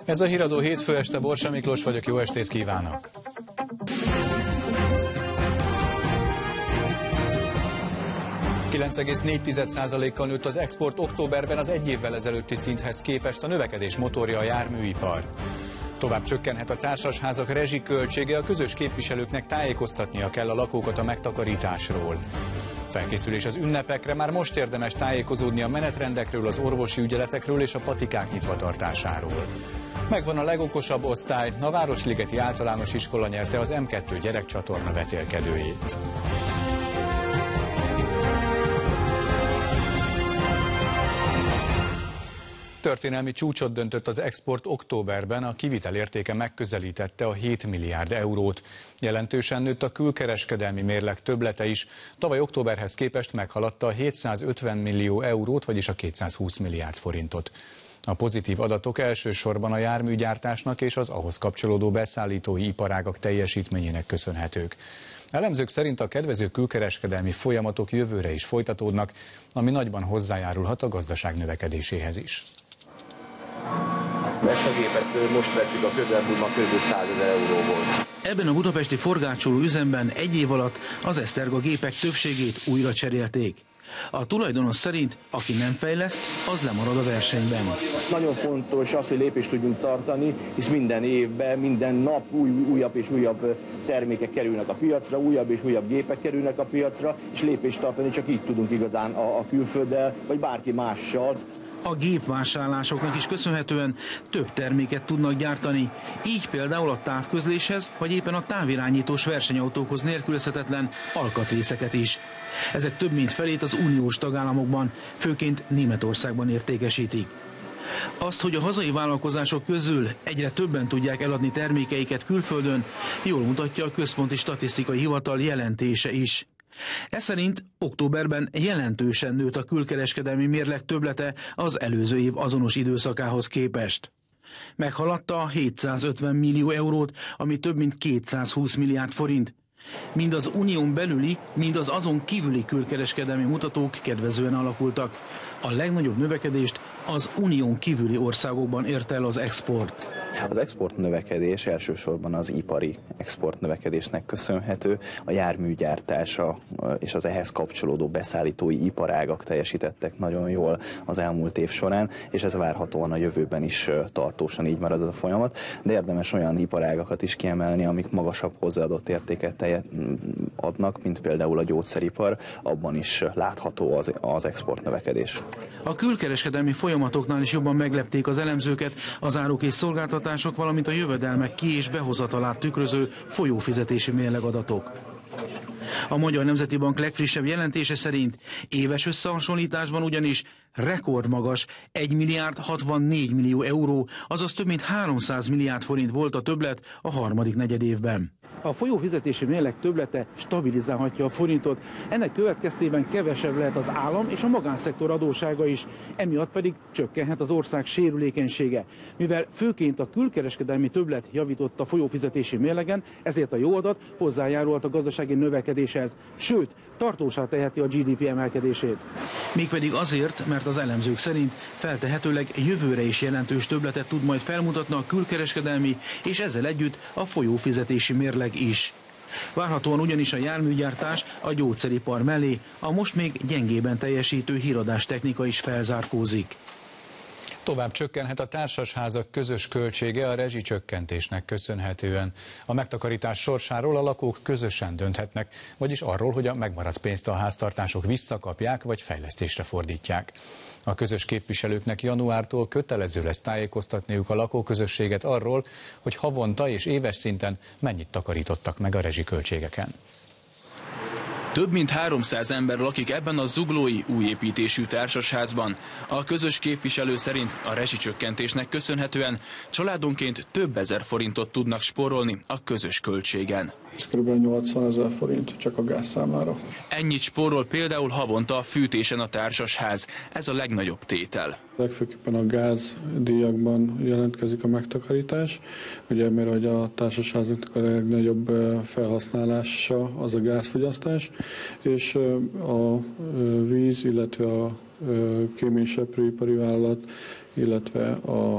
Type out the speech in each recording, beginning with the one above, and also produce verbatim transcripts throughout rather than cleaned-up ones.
Ez a Híradó hétfő este, Borsa Miklós vagyok, jó estét kívánok! kilenc egész négy százalékkal nőtt az export októberben az egy évvel ezelőtti szinthez képest, a növekedés motorja a járműipar. Tovább csökkenhet a társasházak rezsiköltsége, a közös képviselőknek tájékoztatnia kell a lakókat a megtakarításról. Felkészülés az ünnepekre, már most érdemes tájékozódni a menetrendekről, az orvosi ügyeletekről és a patikák nyitvatartásáról. Megvan a legokosabb osztály, a Városligeti Általános Iskola nyerte az M kettő gyerekcsatorna vetélkedőjét. Történelmi csúcsot döntött az export októberben, a kivitel értéke megközelítette a hét milliárd eurót. Jelentősen nőtt a külkereskedelmi mérleg többlete is, tavaly októberhez képest meghaladta a hétszázötven millió eurót, vagyis a kétszázhúsz milliárd forintot. A pozitív adatok elsősorban a járműgyártásnak és az ahhoz kapcsolódó beszállítói iparágak teljesítményének köszönhetők. Elemzők szerint a kedvező külkereskedelmi folyamatok jövőre is folytatódnak, ami nagyban hozzájárulhat a gazdaság növekedéséhez is. Ezt a gépet most vettük a közelmúltban kb. százezer euróból. Ebben a budapesti forgácsoló üzemben egy év alatt az Eszterga gépek többségét újra cserélték. A tulajdonos szerint, aki nem fejleszt, az lemarad a versenyben. Nagyon fontos az, hogy lépést tudjunk tartani, hisz minden évben, minden nap új, újabb és újabb termékek kerülnek a piacra, újabb és újabb gépek kerülnek a piacra, és lépést tartani csak így tudunk igazán a, a külfölddel, vagy bárki mással. A gépvásárlásoknak is köszönhetően több terméket tudnak gyártani, így például a távközléshez, vagy éppen a távirányítós versenyautókhoz nélkülözhetetlen alkatrészeket is. Ezek több mint felét az uniós tagállamokban, főként Németországban értékesítik. Azt, hogy a hazai vállalkozások közül egyre többen tudják eladni termékeiket külföldön, jól mutatja a Központi Statisztikai Hivatal jelentése is. Ez szerint októberben jelentősen nőtt a külkereskedelmi mérleg többlete az előző év azonos időszakához képest. Meghaladta a hétszázötven millió eurót, ami több mint kétszázhúsz milliárd forint. Mind az unión belüli, mind az azon kívüli külkereskedelmi mutatók kedvezően alakultak. A legnagyobb növekedést az unión kívüli országokban érte el az export. Az export növekedés elsősorban az ipari export növekedésnek köszönhető. A járműgyártása és az ehhez kapcsolódó beszállítói iparágak teljesítettek nagyon jól az elmúlt év során, és ez várhatóan a jövőben is tartósan így marad a folyamat. De érdemes olyan iparágakat is kiemelni, amik magasabb hozzáadott értéket adnak, mint például a gyógyszeripar, abban is látható az, az export növekedés. A külkereskedelmi folyamatoknál is jobban meglepték az elemzőket az áruk és szolgáltatások, valamint a jövedelmek ki- és behozatalát tükröző folyófizetési mérlegadatok. A Magyar Nemzeti Bank legfrissebb jelentése szerint éves összehasonlításban ugyanis rekordmagas egy milliárd hatvannégy millió euró, azaz több mint háromszáz milliárd forint volt a többlet a harmadik negyedévben. A folyófizetési mérleg többlete stabilizálhatja a forintot, ennek következtében kevesebb lehet az állam és a magánszektor adóssága is, emiatt pedig csökkenhet az ország sérülékenysége. Mivel főként a külkereskedelmi többlet javított a folyófizetési mérlegen, ezért a jó adat hozzájárult a gazdasági növekedéshez, sőt, tartósá teheti a gé dé pé emelkedését. Mégpedig azért, mert az elemzők szerint feltehetőleg jövőre is jelentős többletet tud majd felmutatni a külkereskedelmi és ezzel együtt a folyófizetési mérleg is. Várhatóan ugyanis a járműgyártás a gyógyszeripar mellé a most még gyengében teljesítő híradástechnika is felzárkózik. Tovább csökkenhet a társasházak közös költsége a rezsicsökkentésnek köszönhetően. A megtakarítás sorsáról a lakók közösen dönthetnek, vagyis arról, hogy a megmaradt pénzt a háztartások visszakapják vagy fejlesztésre fordítják. A közös képviselőknek januártól kötelező lesz tájékoztatniuk a lakóközösséget arról, hogy havonta és éves szinten mennyit takarítottak meg a rezsiköltségeken. Több mint háromszáz ember lakik ebben a zuglói újépítésű társasházban. A közös képviselő szerint a rezsicsökkentésnek köszönhetően családonként több ezer forintot tudnak spórolni a közös költségen. Ez kb. nyolcvanezer forint csak a gázszámlára. Ennyit spórol például havonta a fűtésen a társasház. Ez a legnagyobb tétel. Legfőképpen a gázdíjakban jelentkezik a megtakarítás, ugye, mert hogy a társasházaknak a legnagyobb felhasználása az a gázfogyasztás, és a víz, illetve a kéményseprőipari vállalat, illetve a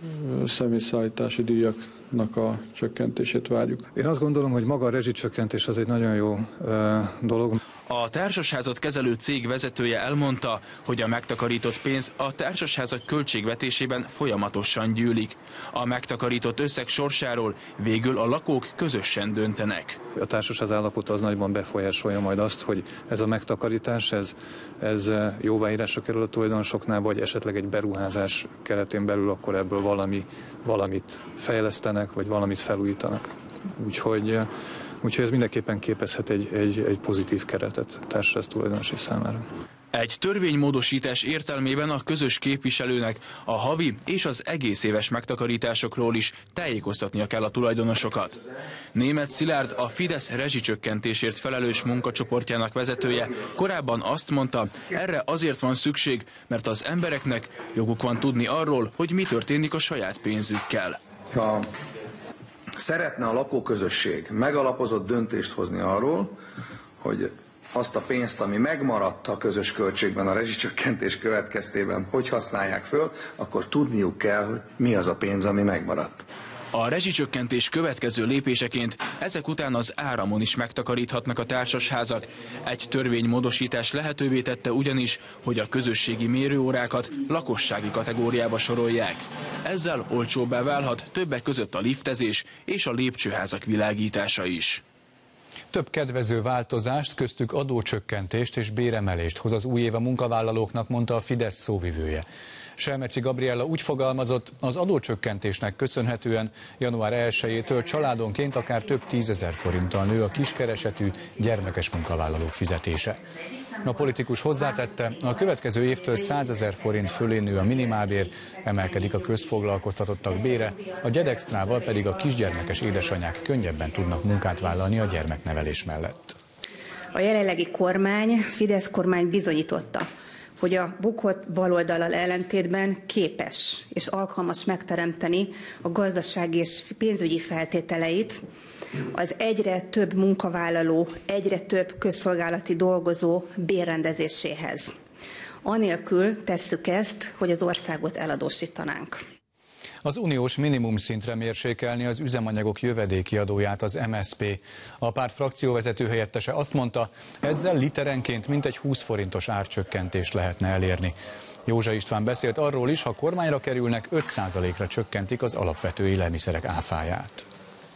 személyszállítási díjaknak a csökkentését várjuk. Én azt gondolom, hogy maga a rezsicsökkentés az egy nagyon jó dolog. A társasházat kezelő cég vezetője elmondta, hogy a megtakarított pénz a társasházak költségvetésében folyamatosan gyűlik. A megtakarított összeg sorsáról végül a lakók közösen döntenek. A társasház állapota az nagyban befolyásolja majd azt, hogy ez a megtakarítás, ez, ez jóváírásra kerül a tulajdonosoknál, vagy esetleg egy beruházás keretén belül akkor ebből valami, valamit fejlesztenek, vagy valamit felújítanak. Úgyhogy Úgyhogy ez mindenképpen képezhet egy, egy, egy pozitív keretet a társaság tulajdonosai számára. Egy törvénymódosítás értelmében a közös képviselőnek a havi és az egész éves megtakarításokról is tájékoztatnia kell a tulajdonosokat. Németh Szilárd, a Fidesz rezsicsökkentésért felelős munkacsoportjának vezetője korábban azt mondta, erre azért van szükség, mert az embereknek joguk van tudni arról, hogy mi történik a saját pénzükkel. Ha szeretne a lakóközösség megalapozott döntést hozni arról, hogy azt a pénzt, ami megmaradt a közös költségben a rezsicsökkentés következtében, hogy használják föl, akkor tudniuk kell, hogy mi az a pénz, ami megmaradt. A rezsicsökkentés következő lépéseként ezek után az áramon is megtakaríthatnak a társasházak. Egy törvénymódosítás lehetővé tette ugyanis, hogy a közösségi mérőórákat lakossági kategóriába sorolják. Ezzel olcsóbbá válhat többek között a liftezés és a lépcsőházak világítása is. Több kedvező változást, köztük adócsökkentést és béremelést hoz az új év a munkavállalóknak, mondta a Fidesz szóvivője. Selmeci Gabriella úgy fogalmazott, az adócsökkentésnek köszönhetően január elsejétől családonként akár több tízezer forinttal nő a kiskeresetű gyermekes munkavállalók fizetése. A politikus hozzátette, a következő évtől százezer forint fölé nő a minimálbér, emelkedik a közfoglalkoztatottak bére, a gyedextrával pedig a kisgyermekes édesanyák könnyebben tudnak munkát vállalni a gyermeknevelés mellett. A jelenlegi kormány, Fidesz kormány bizonyította, hogy a bukott baloldallal ellentétben képes és alkalmas megteremteni a gazdasági és pénzügyi feltételeit az egyre több munkavállaló, egyre több közszolgálati dolgozó bérrendezéséhez. Anélkül tesszük ezt, hogy az országot eladósítanánk. Az uniós minimum szintre mérsékelni az üzemanyagok jövedéki adóját az em es zé pé. A párt frakcióvezető helyettese azt mondta, ezzel literenként mintegy húsz forintos árcsökkentést lehetne elérni. Józsa István beszélt arról is, ha kormányra kerülnek, öt százalékra csökkentik az alapvető élelmiszerek áfáját.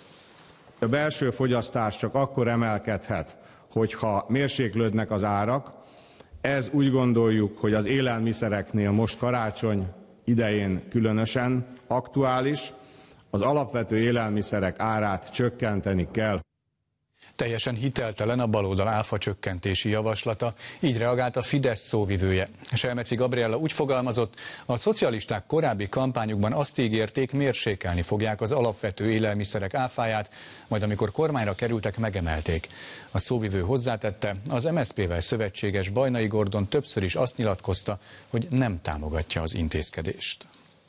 A belső fogyasztás csak akkor emelkedhet, hogyha mérséklődnek az árak. Ez úgy gondoljuk, hogy az élelmiszereknél most karácsony idején különösen aktuális, az alapvető élelmiszerek árát csökkenteni kell. Teljesen hiteltelen a baloldal áfa csökkentési javaslata, így reagált a Fidesz szóvivője. Selmeci Gabriella úgy fogalmazott, a szocialisták korábbi kampányukban azt ígérték, mérsékelni fogják az alapvető élelmiszerek áfáját, majd amikor kormányra kerültek, megemelték. A szóvivő hozzátette, az em es zé pével szövetséges Bajnai Gordon többször is azt nyilatkozta, hogy nem támogatja az intézkedést.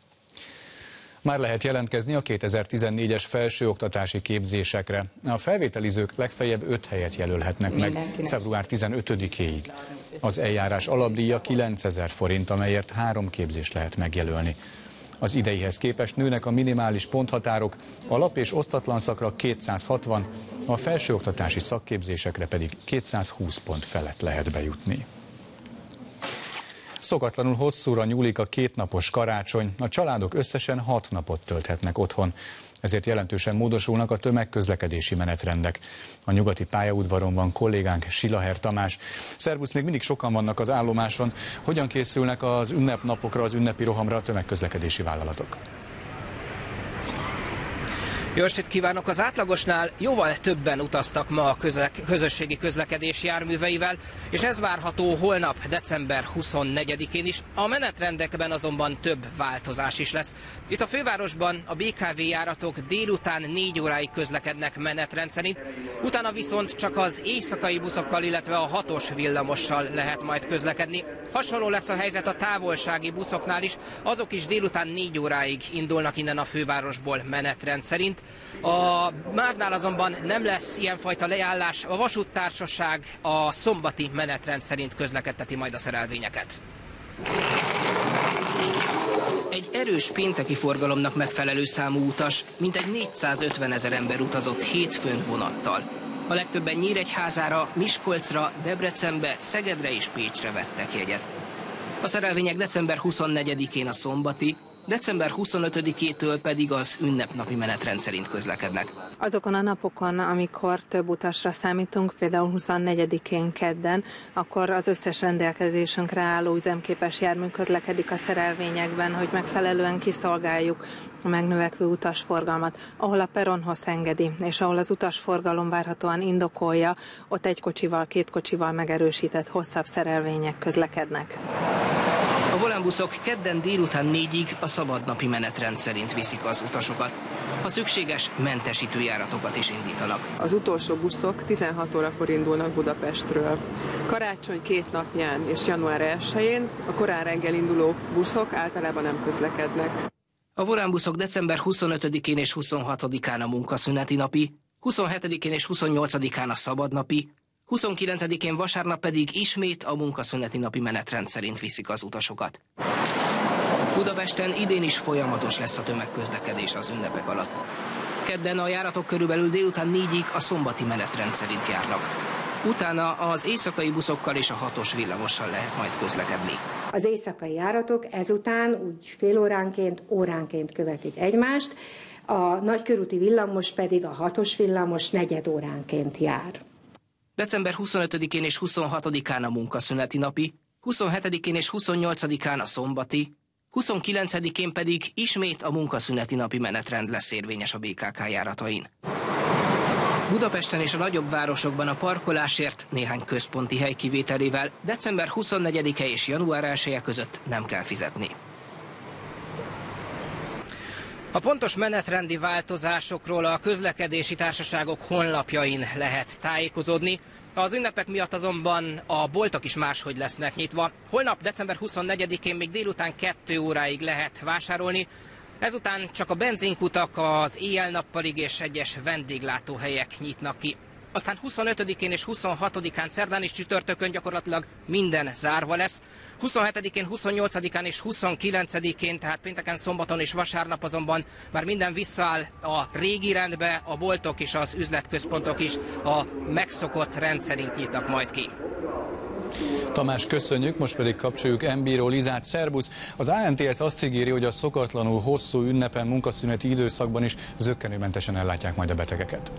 Már lehet jelentkezni a kétezer-tizennégyes felsőoktatási képzésekre. A felvételizők legfeljebb öt helyet jelölhetnek meg február tizenötödikéig. Az eljárás alapdíja kilencezer forint, amelyért három képzést lehet megjelölni. Az ideihez képest nőnek a minimális ponthatárok, alap- és osztatlan szakra kétszázhatvan, a felsőoktatási szakképzésekre pedig kétszázhúsz pont felett lehet bejutni. Szokatlanul hosszúra nyúlik a kétnapos karácsony, a családok összesen hat napot tölthetnek otthon. Ezért jelentősen módosulnak a tömegközlekedési menetrendek. A nyugati pályaudvaron van kollégánk, Silaher Tamás. Szervusz, még mindig sokan vannak az állomáson. Hogyan készülnek az ünnepnapokra, az ünnepi rohamra a tömegközlekedési vállalatok? Jó estét kívánok! Az átlagosnál jóval többen utaztak ma a közlek, közösségi közlekedés járműveivel, és ez várható holnap, december huszonnegyedikén is. A menetrendekben azonban több változás is lesz. Itt a fővárosban a bé ká vé járatok délután négy óráig közlekednek menetrend szerint, utána viszont csak az éjszakai buszokkal, illetve a hatos villamossal lehet majd közlekedni. Hasonló lesz a helyzet a távolsági buszoknál is, azok is délután négy óráig indulnak innen a fővárosból menetrend szerint. A mávnál azonban nem lesz ilyenfajta leállás, a vasúttársaság a szombati menetrend szerint közlekedteti majd a szerelvényeket. Egy erős pénteki forgalomnak megfelelő számú utas, mintegy négyszázötven ezer ember utazott hétfőn vonattal. A legtöbben Nyíregyházára, Miskolcra, Debrecenbe, Szegedre és Pécsre vettek jegyet. A szerelvények december huszonnegyedikén a szombati, december huszonötödikétől pedig az ünnepnapi menetrend szerint közlekednek. Azokon a napokon, amikor több utasra számítunk, például huszonnegyedikén kedden, akkor az összes rendelkezésünkre álló üzemképes jármű közlekedik a szerelvényekben, hogy megfelelően kiszolgáljuk a megnövekvő utasforgalmat. Ahol a peronhoz engedi, és ahol az utasforgalom várhatóan indokolja, ott egy kocsival, két kocsival megerősített hosszabb szerelvények közlekednek. A volánbuszok kedden délután négyig a szabadnapi menetrend szerint viszik az utasokat. Ha szükséges, mentesítő járatokat is indítanak. Az utolsó buszok tizenhat órakor indulnak Budapestről. Karácsony két napján és január elsején a korán reggel induló buszok általában nem közlekednek. A volánbuszok december huszonötödikén és huszonhatodikán a munkaszüneti napi, huszonhetedikén és huszonnyolcadikán a szabadnapi, huszonkilencedikén vasárnap pedig ismét a munkaszüneti napi menetrend szerint viszik az utasokat. Budapesten idén is folyamatos lesz a tömegközlekedés az ünnepek alatt. Kedden a járatok körülbelül délután négyig a szombati menetrend szerint járnak. Utána az éjszakai buszokkal és a hatos villamossal lehet majd közlekedni. Az éjszakai járatok ezután úgy fél óránként, óránként követik egymást, a nagykörúti villamos pedig a hatos villamos negyed óránként jár. december huszonötödikén és huszonhatodikán a munkaszüneti napi, huszonhetedikén és huszonnyolcadikán a szombati, huszonkilencedikén pedig ismét a munkaszüneti napi menetrend lesz érvényes a bé ká ká járatain. Budapesten és a nagyobb városokban a parkolásért néhány központi hely kivételével december huszonnegyedike és január elseje között nem kell fizetni. A pontos menetrendi változásokról a közlekedési társaságok honlapjain lehet tájékozódni. Az ünnepek miatt azonban a boltok is máshogy lesznek nyitva. Holnap december huszonnegyedikén még délután kettő óráig lehet vásárolni. Ezután csak a benzinkutak, az éjjel-nappalig és egyes vendéglátóhelyek nyitnak ki. Aztán huszonötödikén és huszonhatodikán szerdán és csütörtökön gyakorlatilag minden zárva lesz. huszonhetedikén, huszonnyolcadikán és huszonkilencedikén, tehát pénteken, szombaton és vasárnap azonban már minden visszaáll a régi rendbe, a boltok és az üzletközpontok is a megszokott rendszerint nyitnak majd ki. Tamás, köszönjük, most pedig kapcsoljuk Embíró Lizát. Szerbusz! Az á en té es azt ígéri, hogy a szokatlanul hosszú ünnepen, munkaszüneti időszakban is zökkenőmentesen ellátják majd a betegeket.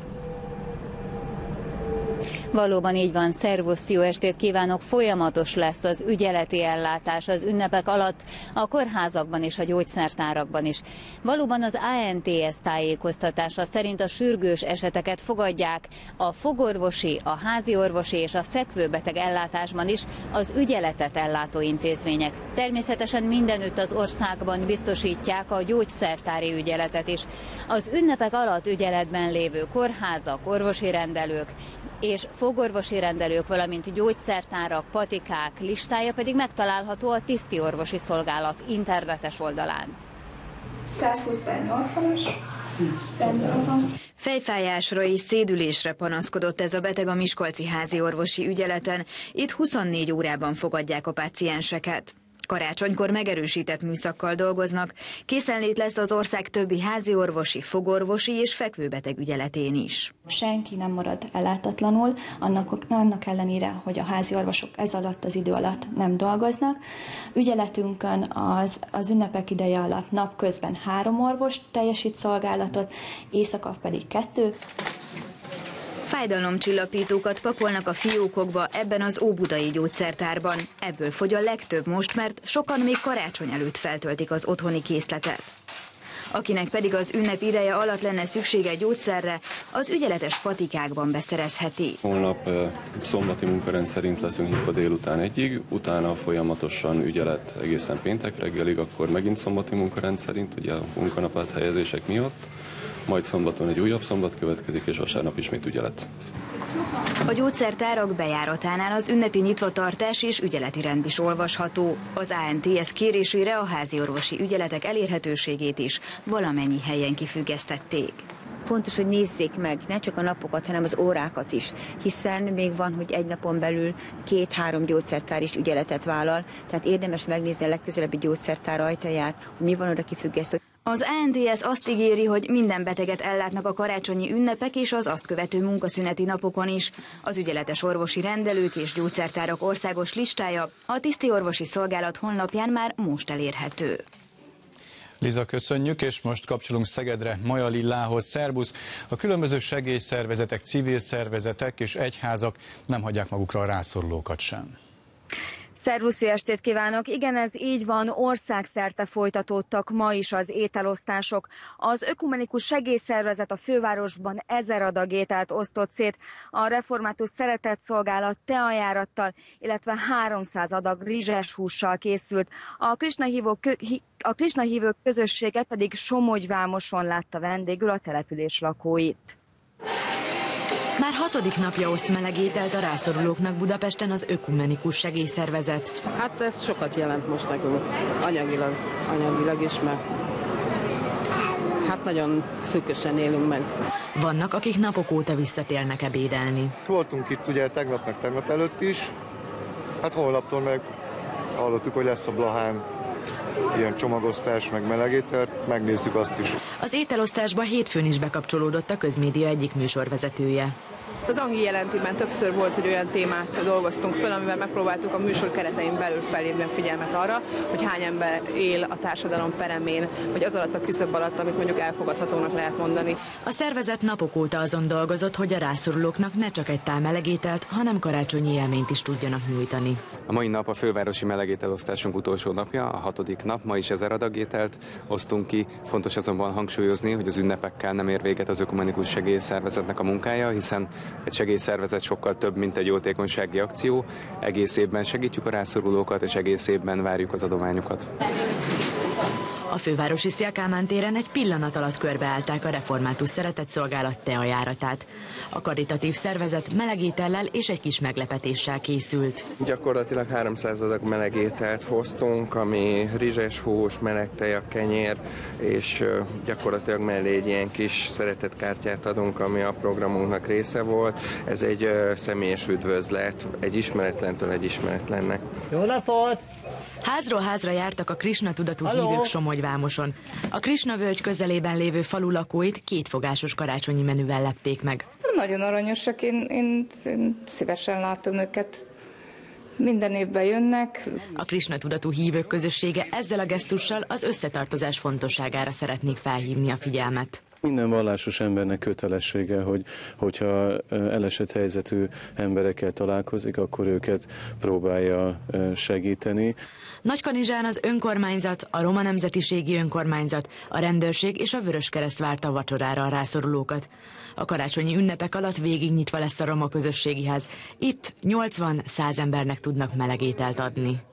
Valóban így van, szervusz, jó estét kívánok! Folyamatos lesz az ügyeleti ellátás az ünnepek alatt, a kórházakban és a gyógyszertárakban is. Valóban az á en té es tájékoztatása szerint a sürgős eseteket fogadják, a fogorvosi, a háziorvosi és a fekvőbeteg ellátásban is az ügyeletet ellátó intézmények. Természetesen mindenütt az országban biztosítják a gyógyszertári ügyeletet is. Az ünnepek alatt ügyeletben lévő kórházak, orvosi rendelők és fogorvosi rendelők, valamint gyógyszertárak, patikák listája pedig megtalálható a Tiszti Orvosi Szolgálat internetes oldalán. százhúsz per nyolcvanas. Fejfájásra és szédülésre panaszkodott ez a beteg a miskolci házi orvosi ügyeleten. Itt huszonnégy órában fogadják a pácienseket. Karácsonykor megerősített műszakkal dolgoznak, készenlét lesz az ország többi házi orvosi, fogorvosi és fekvőbeteg ügyeletén is. Senki nem marad ellátatlanul, annak, annak ellenére, hogy a házi orvosok ez alatt az idő alatt nem dolgoznak. Ügyeletünkön az, az ünnepek ideje alatt napközben három orvos teljesít szolgálatot, éjszaka pedig kettő. Fájdalomcsillapítókat pakolnak a fiókokba ebben az óbudai gyógyszertárban. Ebből fogy a legtöbb most, mert sokan még karácsony előtt feltöltik az otthoni készletet. Akinek pedig az ünnep ideje alatt lenne szüksége gyógyszerre, az ügyeletes patikákban beszerezheti. Holnap szombati munkarend szerint leszünk nyitva délután egyig, utána folyamatosan ügyelet egészen péntek reggelig, akkor megint szombati munkarend szerint, ugye a munkanap helyezések miatt. Majd szombaton egy újabb szombat következik, és vasárnap ismét ügyelet. A gyógyszertárak bejáratánál az ünnepi nyitvatartás és ügyeleti rend is olvasható. Az á en té es kérésére a háziorvosi ügyeletek elérhetőségét is valamennyi helyen kifüggesztették. fontos, hogy nézzék meg ne csak a napokat, hanem az órákat is, hiszen még van, hogy egy napon belül két-három gyógyszertár is ügyeletet vállal, tehát érdemes megnézni a legközelebbi gyógyszertár ajtaját, hogy mi van oda kifüggesztve. Az á en té es azt ígéri, hogy minden beteget ellátnak a karácsonyi ünnepek és az azt követő munkaszüneti napokon is. Az ügyeletes orvosi rendelők és gyógyszertárak országos listája a Tiszti Orvosi Szolgálat honlapján már most elérhető. Liza, köszönjük, és most kapcsolunk Szegedre, Maja Lillához. Szerbusz! A különböző segélyszervezetek, civil szervezetek és egyházak nem hagyják magukra a rászorulókat sem. Szervusz, jó estét kívánok! Igen, ez így van, országszerte folytatódtak ma is az ételosztások. Az Ökumenikus Segélyszervezet a fővárosban ezer adag ételt osztott szét, a Református Szeretetszolgálat teajárattal, illetve háromszáz adag rizses hússal készült. A Krisna-hívók a Krisna-hívők közössége pedig Somogyvámoson látta vendégül a település lakóit. Már hatodik napja oszt meleg ételt a rászorulóknak Budapesten az Ökumenikus Segélyszervezet. Hát ez sokat jelent most nekünk, anyagilag, anyagilag is, mert hát nagyon szűkösen élünk meg. Vannak, akik napok óta visszatérnek ebédelni. Voltunk itt ugye tegnap meg tegnap előtt is, hát holnaptól meg hallottuk, hogy lesz a Blahán ilyen csomagosztás, meg melegételt, megnézzük azt is. Az ételosztásba hétfőn is bekapcsolódott a közmédia egyik műsorvezetője. Az Angi jelentiben többször volt, hogy olyan témát dolgoztunk föl, amivel megpróbáltuk a műsor keretein belül felhívni a figyelmet arra, hogy hány ember él a társadalom peremén, vagy az alatt a küszöb alatt, amit mondjuk elfogadhatónak lehet mondani. A szervezet napok óta azon dolgozott, hogy a rászorulóknak ne csak egy tál melegételt, hanem karácsonyi élményt is tudjanak nyújtani. A mai nap a fővárosi melegételosztásunk utolsó napja, a hatodik nap, ma is ezer adag ételt osztunk ki. Fontos azonban hangsúlyozni, hogy az ünnepekkel nem ér véget az Ökumenikus Segélyszervezetnek a munkája, hiszen egy segélyszervezet sokkal több, mint egy jótékonysági akció. Egész évben segítjük a rászorulókat, és egész évben várjuk az adományokat. A fővárosi Széll Kálmán téren egy pillanat alatt körbeállták a Református Szeretetszolgálat teajáratát. A karitatív szervezet melegétellel és egy kis meglepetéssel készült. Gyakorlatilag háromszáz adag melegételt hoztunk, ami rizses hús, meleg teja, kenyér, és gyakorlatilag mellé egy ilyen kis szeretetkártyát adunk, ami a programunknak része volt. Ez egy személyes üdvözlet, egy ismeretlentől egy ismeretlennek. Jó napot! Házról házra jártak a Krisna tudatú hívők Somogyvámoson. A Krisna völgy közelében lévő falu lakóit kétfogásos karácsonyi menüvel lepték meg. Nagyon aranyosak, én, én, én szívesen látom őket. Minden évben jönnek. A Krisna tudatú hívők közössége ezzel a gesztussal az összetartozás fontosságára szeretnék felhívni a figyelmet. Minden vallásos embernek kötelessége, hogy hogyha elesett helyzetű emberekkel találkozik, akkor őket próbálja segíteni. Nagykanizsán az önkormányzat, a roma nemzetiségi önkormányzat, a rendőrség és a Vöröskereszt várta a vacsorára a rászorulókat. A karácsonyi ünnepek alatt végignyitva lesz a roma közösségi ház. Itt nyolcvan-száz embernek tudnak melegételt adni.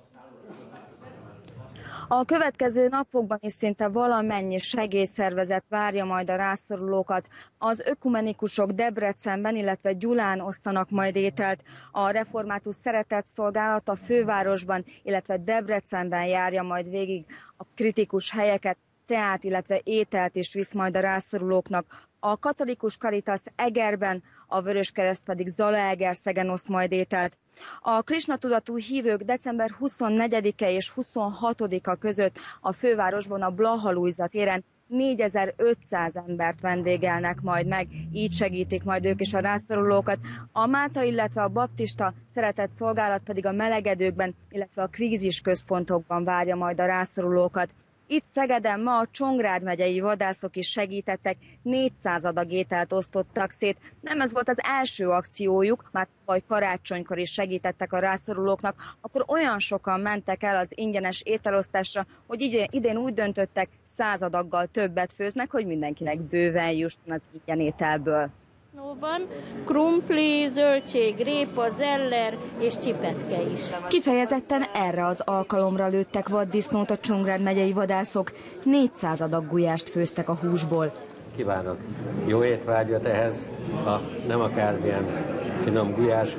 A következő napokban is szinte valamennyi segélyszervezet várja majd a rászorulókat. Az ökumenikusok Debrecenben, illetve Gyulán osztanak majd ételt. A Református Szeretetszolgálat a fővárosban, illetve Debrecenben járja majd végig a kritikus helyeket, teát, illetve ételt is visz majd a rászorulóknak. A katolikus Caritas Egerben, a Vöröskereszt pedig Zalaegerszegen oszt majd ételt. A Krisna tudatú hívők december huszonnegyedike és huszonhatodika között a fővárosban a Blaha Lujza téren négyezer-ötszáz embert vendégelnek majd meg, így segítik majd ők is a rászorulókat. A Máta, illetve a Baptista Szeretetszolgálat pedig a melegedőkben, illetve a krízisközpontokban várja majd a rászorulókat. Itt Szegeden ma a Csongrád megyei vadászok is segítettek, négyszáz adag ételt osztottak szét. Nem ez volt az első akciójuk, már vagy karácsonykor is segítettek a rászorulóknak, akkor olyan sokan mentek el az ingyenes ételosztásra, hogy idén, idén úgy döntöttek, száz adaggal többet főznek, hogy mindenkinek bőven jusson az ingyen ételből. Van krumpli, zöldség, répa, zeller és csipetke is. Kifejezetten erre az alkalomra lőttek vaddisznót a Csongrád megyei vadászok. négyszáz adag gulyást főztek a húsból. Kívánok jó étvágyat ehhez, a nem akármilyen finom gulyáshoz.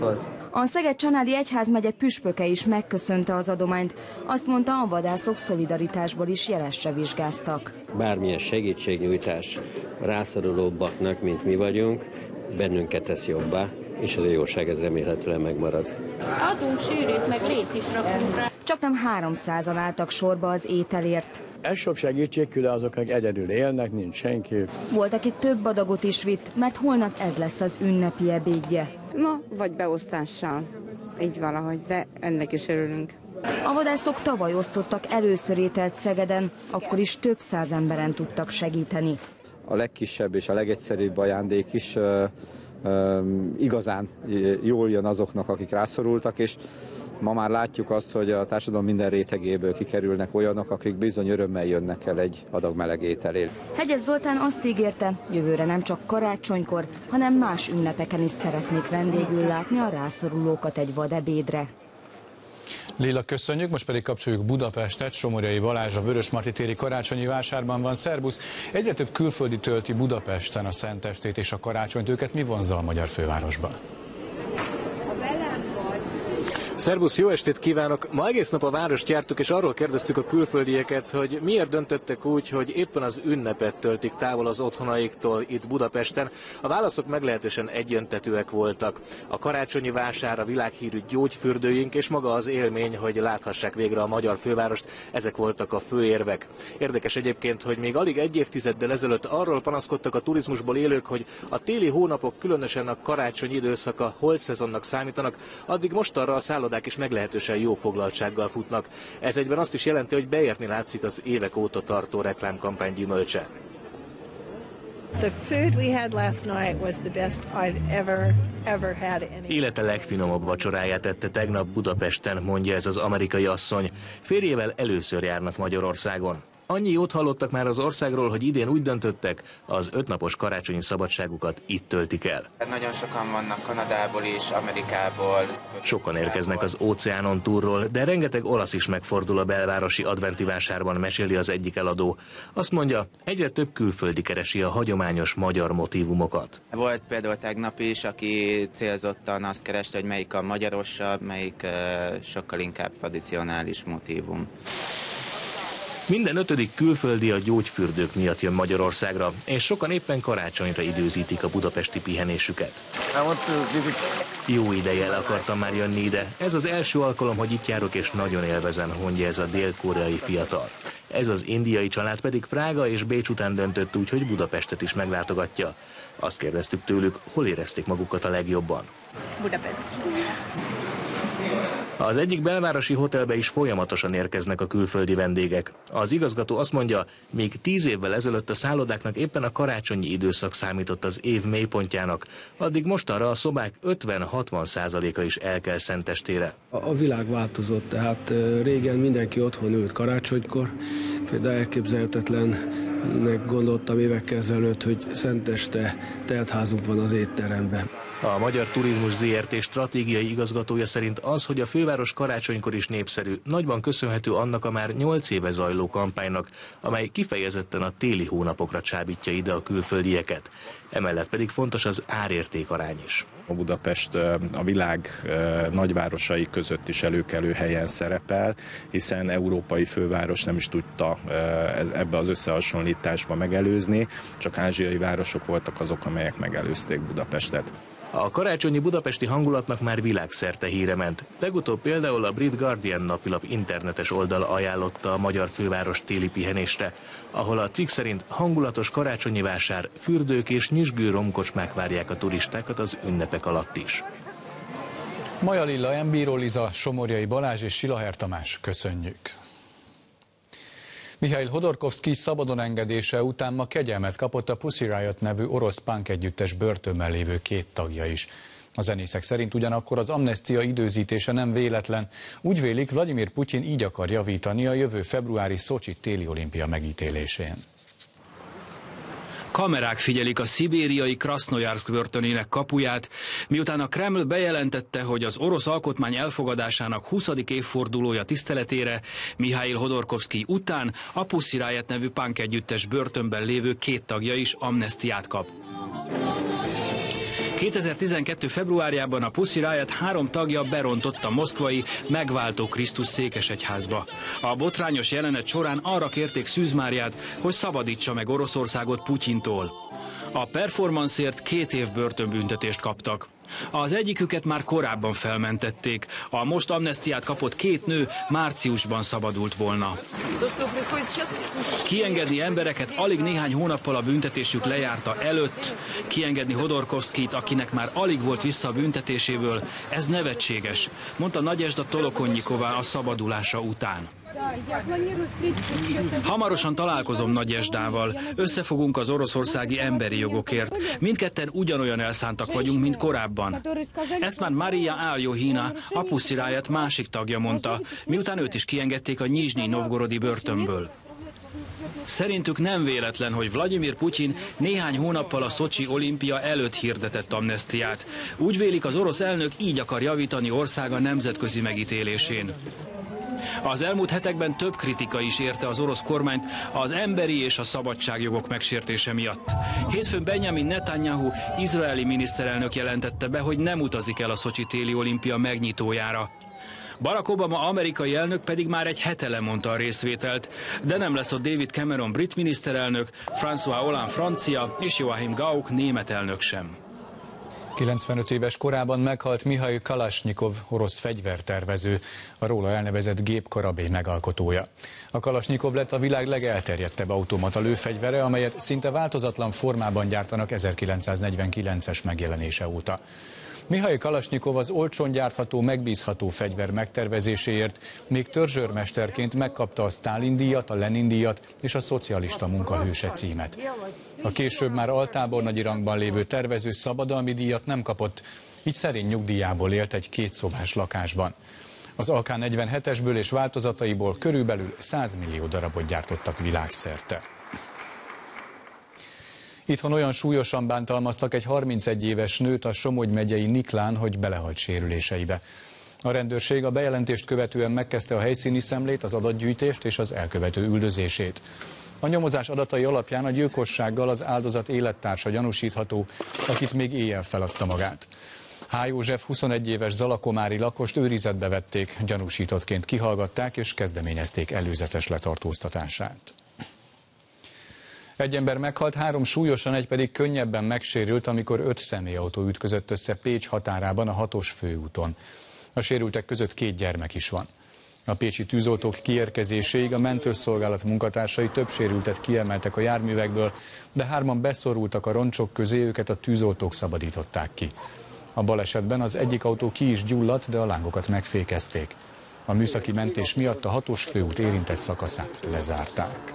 A Szeged-Csanádi Egyházmegye püspöke is megköszönte az adományt. Azt mondta, a vadászok szolidaritásból is jelesre vizsgáztak. Bármilyen segítségnyújtás rászorulóbbaknak, mint mi vagyunk, bennünket tesz jobbá, és az a jóság ez remélhetően megmarad. Adunk sűrűt, meg lét is rakunk rá. Csaknem háromszázan álltak sorba az ételért. Ez sok segítség, külön azok, akik egyedül élnek, nincs senki. Volt, aki több adagot is vitt, mert holnap ez lesz az ünnepi ebédje. Ma vagy beosztással, így valahogy, de ennek is örülünk. A vadászok tavaly osztottak először ételt Szegeden, akkor is több száz emberen tudtak segíteni. A legkisebb és a legegyszerűbb ajándék is uh, uh, igazán jól jön azoknak, akik rászorultak, és ma már látjuk azt, hogy a társadalom minden rétegéből kikerülnek olyanok, akik bizony örömmel jönnek el egy adag meleg ételért. Hegyes Zoltán azt ígérte, jövőre nem csak karácsonykor, hanem más ünnepeken is szeretnék vendégül látni a rászorulókat egy vadebédre. Lila, köszönjük, most pedig kapcsoljuk Budapestet. Somorjai Balázs a Vörösmarty téri karácsonyi vásárban van. Szerbusz! Egyre több külföldi tölti Budapesten a szentestét és a karácsonyt. Őket mi vonzza a magyar fővárosba? Szerbusz, jó estét kívánok! Ma egész nap a várost jártuk, és arról kérdeztük a külföldieket, hogy miért döntöttek úgy, hogy éppen az ünnepet töltik távol az otthonaiktól itt Budapesten. A válaszok meglehetősen egyöntetűek voltak. A karácsonyi vásár, a világhírű gyógyfürdőink és maga az élmény, hogy láthassák végre a magyar fővárost, ezek voltak a fő érvek. Érdekes egyébként, hogy még alig egy évtizeddel ezelőtt arról panaszkodtak a turizmusból élők, hogy a téli hónapok, különösen a karácsonyi időszaka holtszezonnak számítanak, addig mostanra a szállodák is meglehetősen jó foglaltsággal futnak. Ez egyben azt is jelenti, hogy beérni látszik az évek óta tartó reklámkampány gyümölcse. Élete legfinomabb vacsoráját tette tegnap Budapesten, mondja ez az amerikai asszony. Férjével először járnak Magyarországon. Annyi jót hallottak már az országról, hogy idén úgy döntöttek, az ötnapos karácsonyi szabadságukat itt töltik el. Nagyon sokan vannak Kanadából is, Amerikából. Sokan érkeznek az óceánon túlról, de rengeteg olasz is megfordul a belvárosi adventi vásárban, meséli az egyik eladó. Azt mondja, egyre több külföldi keresi a hagyományos magyar motívumokat. Volt például tegnap is, aki célzottan azt kereste, hogy melyik a magyarosabb, melyik uh, sokkal inkább tradicionális motívum. Minden ötödik külföldi a gyógyfürdők miatt jön Magyarországra, és sokan éppen karácsonyra időzítik a budapesti pihenésüket. Jó ideje el akartam már jönni ide. Ez az első alkalom, hogy itt járok, és nagyon élvezem, mondja ez a dél-koreai fiatal. Ez az indiai család pedig Prága és Bécs után döntött úgy, hogy Budapestet is meglátogatja. Azt kérdeztük tőlük, hol érezték magukat a legjobban. Budapest. Az egyik belvárosi hotelbe is folyamatosan érkeznek a külföldi vendégek. Az igazgató azt mondja, még tíz évvel ezelőtt a szállodáknak éppen a karácsonyi időszak számított az év mélypontjának, addig mostanra a szobák ötven-hatvan százaléka is elkel szentestére. A világ változott, tehát régen mindenki otthon ült karácsonykor, például elképzelhetetlennek gondoltam évekkel ezelőtt, hogy szenteste teltházunk van az étteremben. A Magyar Turizmus zé er té stratégiai igazgatója szerint az, hogy a főváros karácsonykor is népszerű, nagyban köszönhető annak a már nyolc éve zajló kampánynak, amely kifejezetten a téli hónapokra csábítja ide a külföldieket. Emellett pedig fontos az árértékarány is. A Budapest a világ nagyvárosai között is előkelő helyen szerepel, hiszen európai főváros nem is tudta ebbe az összehasonlításba megelőzni, csak ázsiai városok voltak azok, amelyek megelőzték Budapestet. A karácsonyi budapesti hangulatnak már világszerte híre ment. Legutóbb például a brit Guardian napilap internetes oldala ajánlotta a magyar főváros téli pihenésre, ahol a cikk szerint hangulatos karácsonyi vásár, fürdők és nyizsgő romkocsmák várják a turistákat az ünnepek alatt is. Maja Lilla, Embíró Liza, Somorjai Balázs és Silaher Tamás, köszönjük! Mihail Hodorkovszky szabadon engedése után ma kegyelmet kapott a Pussy Riot nevű orosz punk együttes börtönben lévő két tagja is. A zenészek szerint ugyanakkor az amnestia időzítése nem véletlen. Úgy vélik, Vladimir Putyin így akar javítani a jövő februári Szocsi téli olimpia megítélésén. Kamerák figyelik a szibériai Krasznojarszk börtönének kapuját, miután a Kreml bejelentette, hogy az orosz alkotmány elfogadásának huszadik évfordulója tiszteletére Mihail Hodorkovszky után a Pussy Riot nevű punk együttes börtönben lévő két tagja is amnesztiát kap. kétezer-tizenkettő. februárjában a Pussy Riot három tagja berontott a moszkvai Megváltó Krisztus székesegyházba. A botrányos jelenet során arra kérték Szűz Máriát, hogy szabadítsa meg Oroszországot Putyintól. A performanszért két év börtönbüntetést kaptak. Az egyiküket már korábban felmentették. A most amnesztiát kapott két nő márciusban szabadult volna. Kiengedni embereket alig néhány hónappal a büntetésük lejárta előtt, kiengedni Hodorkovszkijt, akinek már alig volt vissza a büntetéséből, ez nevetséges, mondta Nagyezsda Tolokonnyikova a szabadulása után. Hamarosan találkozom Nagyezsdával, összefogunk az oroszországi emberi jogokért. Mindketten ugyanolyan elszántak vagyunk, mint korábban. Ezt már Maria Aljohina, a Pussy Riot másik tagja mondta, miután őt is kiengedték a Nyizsnyij Novgorodi börtönből. Szerintük nem véletlen, hogy Vladimir Putyin néhány hónappal a Szocsi olimpia előtt hirdetett amnesztiát. Úgy vélik, az orosz elnök így akar javítani országa nemzetközi megítélésén. Az elmúlt hetekben több kritika is érte az orosz kormányt az emberi és a szabadságjogok megsértése miatt. Hétfőn Benjamin Netanyahu, izraeli miniszterelnök jelentette be, hogy nem utazik el a Szocsi téli olimpia megnyitójára. Barack Obama amerikai elnök pedig már egy hete lemondta a részvételt, de nem lesz ott David Cameron brit miniszterelnök, François Hollande francia és Joachim Gauck német elnök sem. kilencvenöt éves korában meghalt Mihail Kalasnyikov, orosz fegyvertervező, a róla elnevezett gépkarabély megalkotója. A Kalasnyikov lett a világ legelterjedtebb automata lőfegyvere, amelyet szinte változatlan formában gyártanak ezerkilencszáznegyvenkilences megjelenése óta. Mihail Kalasnyikov az olcsón gyártható, megbízható fegyver megtervezéséért még törzsőrmesterként megkapta a Sztálin-díjat, a Lenin-díjat és a szocialista munkahőse címet. A később már altábornagyi rangban lévő tervező szabadalmi díjat nem kapott, így szerény nyugdíjából élt egy kétszobás lakásban. Az á ká negyvenhetesből és változataiból körülbelül száz millió darabot gyártottak világszerte. Itthon olyan súlyosan bántalmaztak egy harmincegy éves nőt a Somogy megyei Niklán, hogy belehalt sérüléseibe. A rendőrség a bejelentést követően megkezdte a helyszíni szemlét, az adatgyűjtést és az elkövető üldözését. A nyomozás adatai alapján a gyilkossággal az áldozat élettársa gyanúsítható, akit még éjjel feladta magát. H. József huszonegy éves zalakomári lakost őrizetbe vették, gyanúsítottként kihallgatták és kezdeményezték előzetes letartóztatását. Egy ember meghalt, három súlyosan, egy pedig könnyebben megsérült, amikor öt személyautó ütközött össze Pécs határában a hatos főúton. A sérültek között két gyermek is van. A pécsi tűzoltók kiérkezéséig a mentőszolgálat munkatársai több sérültet kiemeltek a járművekből, de hárman beszorultak a roncsok közé, őket a tűzoltók szabadították ki. A balesetben az egyik autó ki is gyulladt, de a lángokat megfékezték. A műszaki mentés miatt a hatos főút érintett szakaszát lezárták.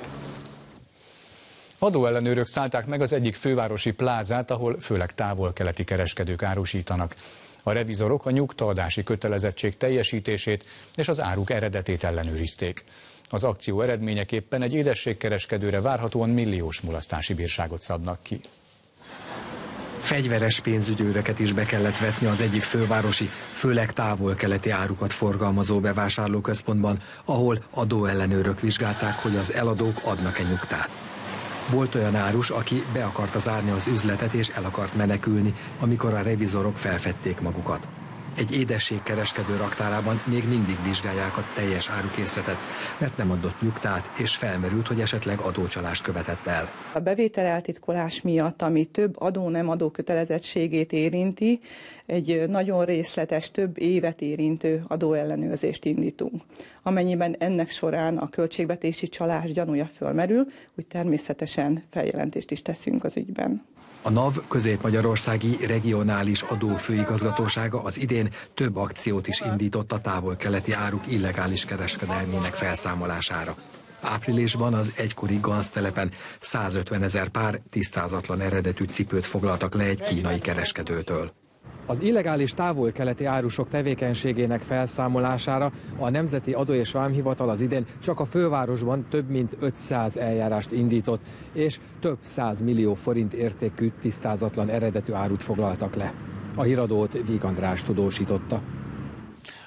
Adóellenőrök szállták meg az egyik fővárosi plázát, ahol főleg távol-keleti kereskedők árusítanak. A revizorok a nyugtaadási kötelezettség teljesítését és az áruk eredetét ellenőrizték. Az akció eredményeképpen egy édességkereskedőre várhatóan milliós mulasztási bírságot szabnak ki. Fegyveres pénzügyőröket is be kellett vetni az egyik fővárosi, főleg távol-keleti árukat forgalmazó bevásárlóközpontban, ahol adóellenőrök vizsgálták, hogy az eladók adnak-e nyugtát. Volt olyan árus, aki be akarta zárni az üzletet és el akart menekülni, amikor a revizorok felfedték magukat. Egy édességkereskedő raktárában még mindig vizsgálják a teljes árukészletet, mert nem adott nyugtát, és felmerült, hogy esetleg adócsalást követett el. A bevételeltitkolás miatt, ami több adó-nem adó kötelezettségét érinti, egy nagyon részletes, több évet érintő adóellenőrzést indítunk. Amennyiben ennek során a költségvetési csalás gyanúja fölmerül, úgy természetesen feljelentést is teszünk az ügyben. A NAV Közép-Magyarországi Regionális Adófőigazgatósága az idén több akciót is indított a távol-keleti áruk illegális kereskedelmének felszámolására. Áprilisban az egykori Ganz-telepen százötven ezer pár tisztázatlan eredetű cipőt foglaltak le egy kínai kereskedőtől. Az illegális távol-keleti árusok tevékenységének felszámolására a Nemzeti Adó és Vámhivatal az idén csak a fővárosban több mint ötszáz eljárást indított, és több száz millió forint értékű tisztázatlan eredetű árut foglaltak le. A híradót Víg András tudósította.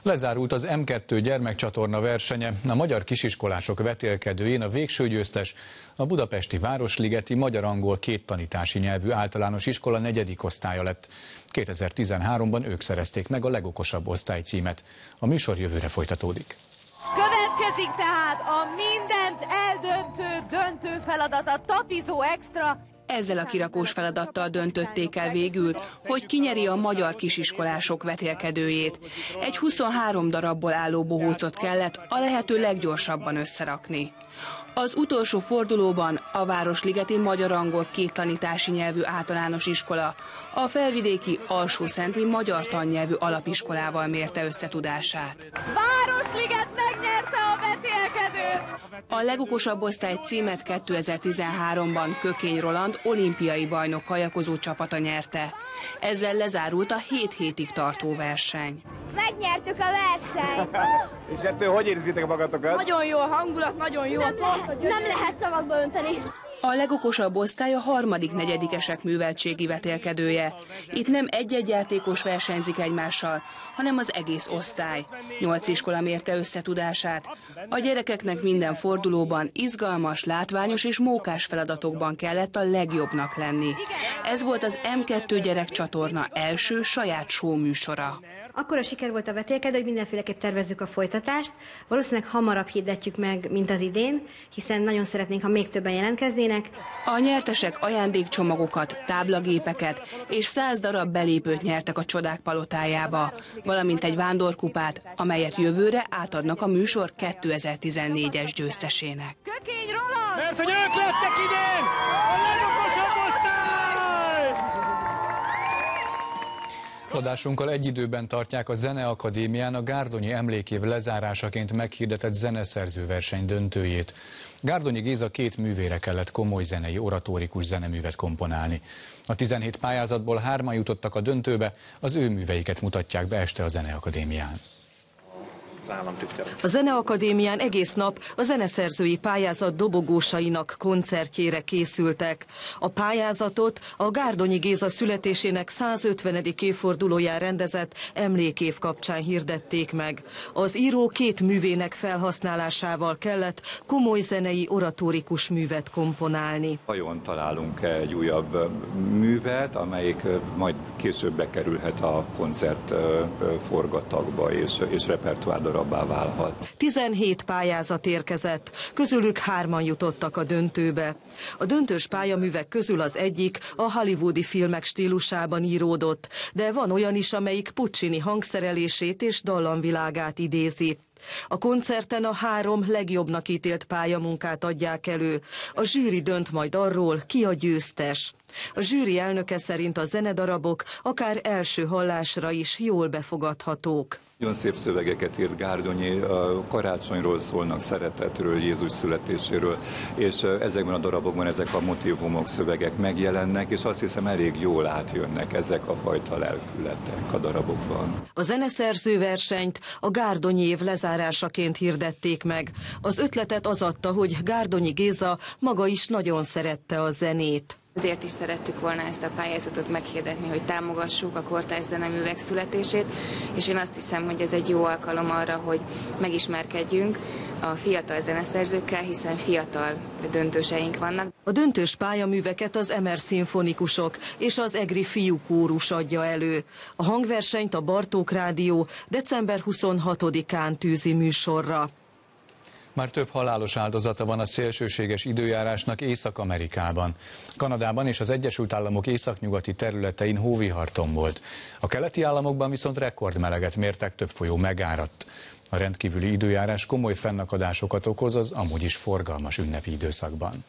Lezárult az M kettő gyermekcsatorna versenye. A magyar kisiskolások vetélkedőjén a végső győztes a budapesti Városligeti magyar-angol két tanítási nyelvű általános iskola negyedik osztálya lett. kétezer-tizenháromban ők szerezték meg a legokosabb osztály címet. A műsor jövőre folytatódik. Következik tehát a mindent eldöntő döntő feladat, a Tapizó Extra. Ezzel a kirakós feladattal döntötték el végül, hogy kinyeri a magyar kisiskolások vetélkedőjét. Egy huszonhárom darabból álló bohócot kellett a lehető leggyorsabban összerakni. Az utolsó fordulóban a Városligeti magyar-angol két tanítási nyelvű általános iskola a felvidéki Alsó-Szenti magyar tannyelvű alapiskolával mérte összetudását. Városliget megnyerte a vetélkedőt! A legokosabb osztály címet kétezer-tizenháromban Kökény Roland olimpiai bajnok kajakozó csapata nyerte. Ezzel lezárult a hét hétig tartó verseny. Megnyertük a versenyt! És ettől hogy érzitek magatokat? Nagyon jó a hangulat, nagyon jó a tort. Nem lehet szavakba önteni. A legokosabb osztály a harmadik negyedikesek műveltségi vetélkedője. Itt nem egy-egy játékos versenyzik egymással, hanem az egész osztály. Nyolc iskola mérte összetudását. A gyerekeknek minden fordulóban izgalmas, látványos és mókás feladatokban kellett a legjobbnak lenni. Ez volt az M kettő gyerekcsatorna első saját show műsora. Akkora siker volt a vetélkedő, hogy mindenféleképp tervezzük a folytatást. Valószínűleg hamarabb hirdetjük meg, mint az idén, hiszen nagyon szeretnénk, ha még többen jelentkeznének. A nyertesek ajándékcsomagokat, táblagépeket és száz darab belépőt nyertek a Csodák palotájába, valamint egy vándorkupát, amelyet jövőre átadnak a műsor kétezer-tizennégyes győztesének. Kökény Roland! Mert hogy ők lettek idén a legokosabb osztály! Adásunkkal egy időben tartják a Zeneakadémián a Gárdonyi emlékév lezárásaként meghirdetett zeneszerzőverseny döntőjét. Gárdonyi Géza két művére kellett komoly zenei, oratórikus zeneművet komponálni. A tizenhét pályázatból hárman jutottak a döntőbe, az ő műveiket mutatják be este a Zeneakadémián. A Zeneakadémián egész nap a zeneszerzői pályázat dobogósainak koncertjére készültek. A pályázatot a Gárdonyi Géza születésének százötvenedik évfordulóján rendezett emlékév kapcsán hirdették meg. Az író két művének felhasználásával kellett komoly zenei oratórikus művet komponálni. Vajon találunk egy újabb művet, amelyik majd később bekerülhet a koncert forgatagba és, és repertoárdarabbá válhat. tizenhét pályázat érkezett, közülük hárman jutottak a döntőbe. A döntős pályaművek közül az egyik a hollywoodi filmek stílusában íródott, de van olyan is, amelyik Puccini hangszerelését és dallamvilágát idézi. A koncerten a három legjobbnak ítélt pályamunkát adják elő. A zsűri dönt majd arról, ki a győztes. A zsűri elnöke szerint a zenedarabok akár első hallásra is jól befogadhatók. Nagyon szép szövegeket írt Gárdonyi, a karácsonyról szólnak, szeretetről, Jézus születéséről, és ezekben a darabokban ezek a motívumok, szövegek megjelennek, és azt hiszem elég jól átjönnek ezek a fajta lelkületek a darabokban. A zeneszerzőversenyt a Gárdonyi év lezárásaként hirdették meg. Az ötletet az adta, hogy Gárdonyi Géza maga is nagyon szerette a zenét. Azért is szerettük volna ezt a pályázatot meghirdetni, hogy támogassuk a kortárs zeneművek születését, és én azt hiszem, hogy ez egy jó alkalom arra, hogy megismerkedjünk a fiatal zeneszerzőkkel, hiszen fiatal döntőseink vannak. A döntős pályaműveket az Emer szimfonikusok és az Egri fiúkórus adja elő. A hangversenyt a Bartók Rádió december huszonhatodikán tűzi műsorra. Már több halálos áldozata van a szélsőséges időjárásnak Észak-Amerikában. Kanadában és az Egyesült Államok északnyugati területein hóvihar tombolt. A keleti államokban viszont rekordmeleget mértek, több folyó megáradt. A rendkívüli időjárás komoly fennakadásokat okoz az amúgy is forgalmas ünnepi időszakban.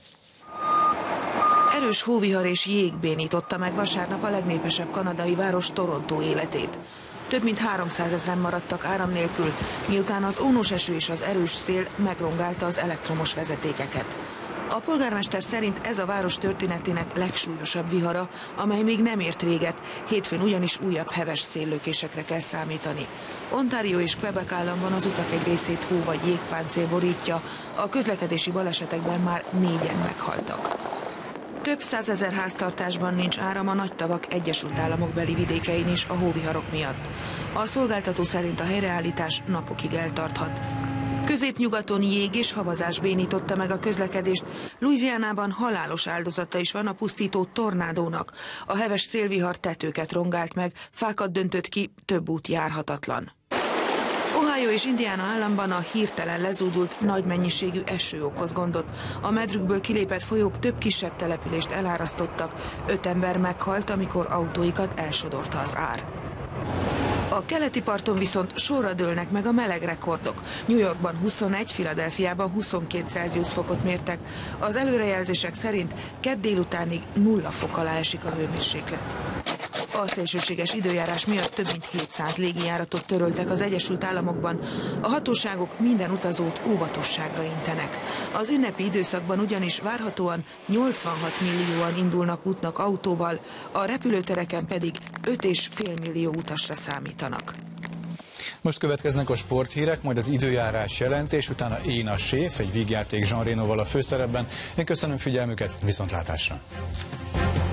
Erős hóvihar és jég bénította meg vasárnap a legnépesebb kanadai város Toronto életét. Több mint háromszázezren maradtak áram nélkül, miután az ónos eső és az erős szél megrongálta az elektromos vezetékeket. A polgármester szerint ez a város történetének legsúlyosabb vihara, amely még nem ért véget, hétfőn ugyanis újabb heves széllökésekre kell számítani. Ontario és Quebec államban az utak egy részét hó vagy jégpáncél borítja, a közlekedési balesetekben már négyen meghaltak. Több százezer háztartásban nincs áram a Nagytavak Egyesült Államok beli vidékein is a hóviharok miatt. A szolgáltató szerint a helyreállítás napokig eltarthat. Középnyugaton jég és havazás bénította meg a közlekedést. Louisianában halálos áldozata is van a pusztító tornádónak. A heves szélvihar tetőket rongált meg, fákat döntött ki, több út járhatatlan. Ohio és Indiana államban a hirtelen lezúdult nagy mennyiségű eső okoz gondot. A medrükből kilépett folyók több kisebb települést elárasztottak. Öt ember meghalt, amikor autóikat elsodorta az ár. A keleti parton viszont sorra dőlnek meg a meleg rekordok. New Yorkban huszonegy, Philadelphiában huszonkét Celsius fokot mértek. Az előrejelzések szerint kedd délutánig nulla fok alá esik a hőmérséklet. A szélsőséges időjárás miatt több mint hétszáz légijáratot töröltek az Egyesült Államokban. A hatóságok minden utazót óvatosságra intenek. Az ünnepi időszakban ugyanis várhatóan nyolcvanhat millióan indulnak útnak autóval, a repülőtereken pedig öt és fél millió utasra számítanak. Most következnek a sporthírek, majd az időjárás jelentés, utána Én a séf, egy vígjáték Jean Renoval a főszerepben. Én köszönöm figyelmüket, viszontlátásra!